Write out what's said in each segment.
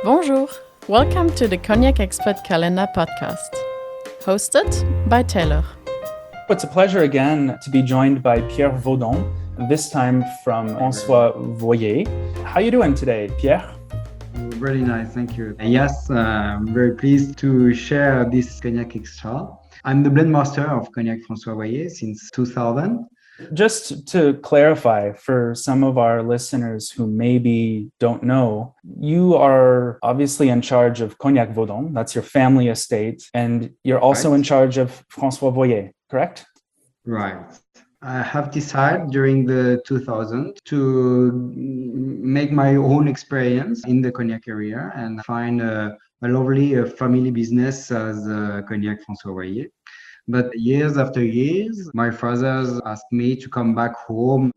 Bonjour, welcome to the Cognac Expert Calendar podcast, hosted by Taylor. It's a pleasure again to be joined by Pierre Vaudon, this time from François Voyer. How are you doing today, Pierre? Really nice, thank you. Yes, I'm very pleased to share this Cognac Extra. I'm the blend master of Cognac François Voyer since 2000. Just to clarify for some of our listeners who maybe don't know, you are obviously in charge of Cognac Vaudon, that's your family estate, and you're also in charge of François Voyer, correct? Right. I have decided during the 2000 to make my own experience in the Cognac area and find a lovely family business as Cognac François Voyer. But years after years, my fathers asked me to come back home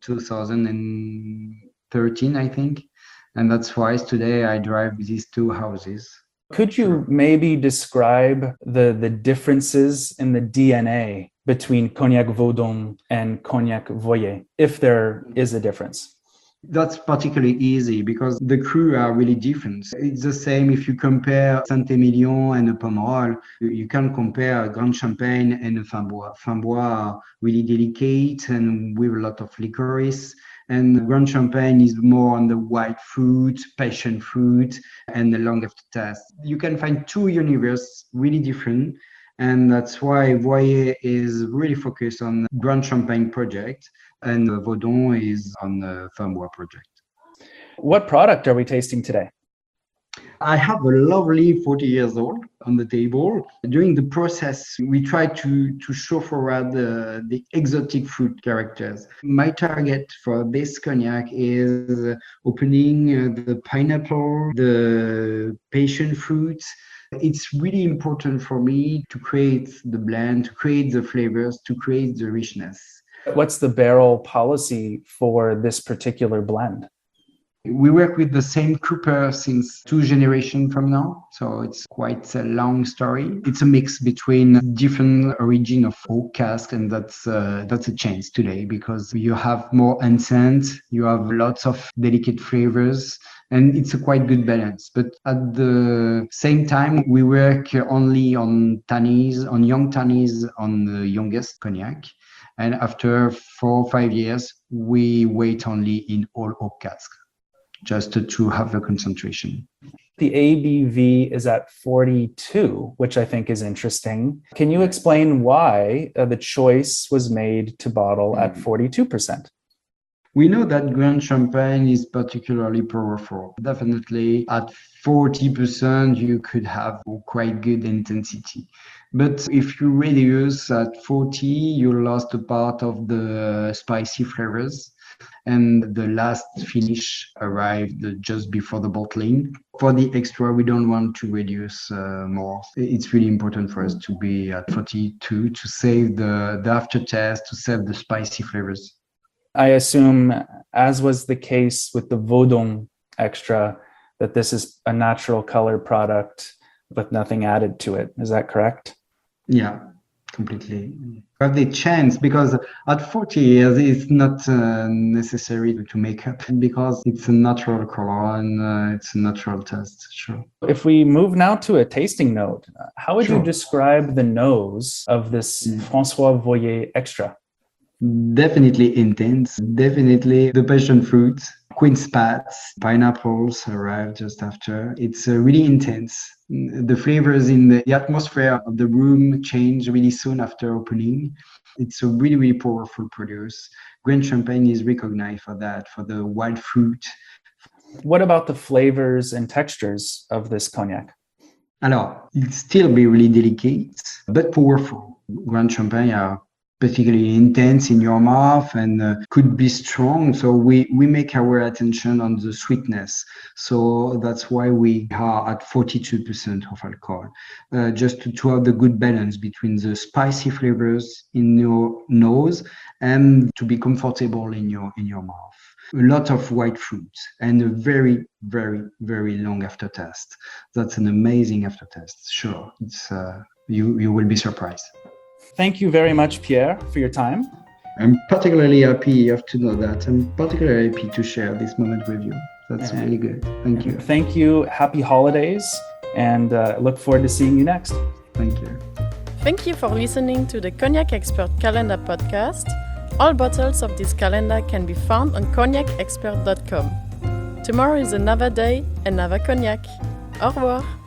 2013, I think. And that's why today I drive these two houses. Could you maybe describe the differences in the DNA between Cognac Vaudon and Cognac Voyer, if there is a difference? That's particularly easy because the crew are really different. It's the same if you compare Saint-Emilion and a Pomerol. You can compare Grand Champagne and a Framboise. Framboise are really delicate and with a lot of licorice. And Grand Champagne is more on the white fruit, passion fruit, and the long aftertaste. You can find two universes really different. And that's why Voyer is really focused on Grand Champagne project and Vaudon is on the Framboise project. What product are we tasting today? I have a lovely 40 years old on the table. During the process, we try to show forward the exotic fruit characters. My target for this cognac is opening the pineapple, the passion fruit. It's really important for me to create the blend, to create the flavors, to create the richness. What's the barrel policy for this particular blend? We work with the same cooper since 2 generations from now, so it's quite a long story. It's a mix between different origin of oak cask, and that's a change today because you have more accent, you have lots of delicate flavors, and it's a quite good balance. But at the same time, we work only on tannies, on young tannies, on the youngest cognac. And after 4 or 5 years, we wait only in all oak cask, just to have the concentration. The ABV is at 42, which I think is interesting. Can you explain why the choice was made to bottle at 42%? We know that Grand Champagne is particularly powerful. Definitely at 40%, you could have quite good intensity. But if you reduce at 40, you lost a part of the spicy flavors. And the last finish arrived just before the bottling. For the extra, we don't want to reduce more. It's really important for us to be at 42 to save the aftertaste, to save the spicy flavors. I assume, as was the case with the Vaudon Extra, that this is a natural color product with nothing added to it. Is that correct? Yeah, completely. But the chance, because at 40 years, it's not necessary to make up because it's a natural color and it's a natural taste, sure. If we move now to a tasting note, how would you describe the nose of this François Voyer Extra? Definitely intense, definitely the passion fruit, queen spats, pineapples arrive just after. It's really intense. The flavors in the atmosphere of the room change really soon after opening. It's a really, really powerful produce. Grand Champagne is recognized for that, for the wild fruit. What about the flavors and textures of this cognac? Alors, it'll still be really delicate, but powerful. Grand Champagne are particularly intense in your mouth and could be strong. So we make our attention on the sweetness. So that's why we are at 42% of alcohol, just to have the good balance between the spicy flavors in your nose and to be comfortable in your mouth. A lot of white fruit and a very, very, very long aftertaste. That's an amazing aftertaste. Sure, it's you will be surprised. Thank you very much, Pierre, for your time. I'm particularly happy, you have to know that. I'm particularly happy to share this moment with you. That's really good. Thank you. Thank you. Happy holidays, and look forward to seeing you next. Thank you. Thank you for listening to the Cognac Expert Calendar podcast. All bottles of this calendar can be found on cognacexpert.com. Tomorrow is another day, another cognac. Au revoir.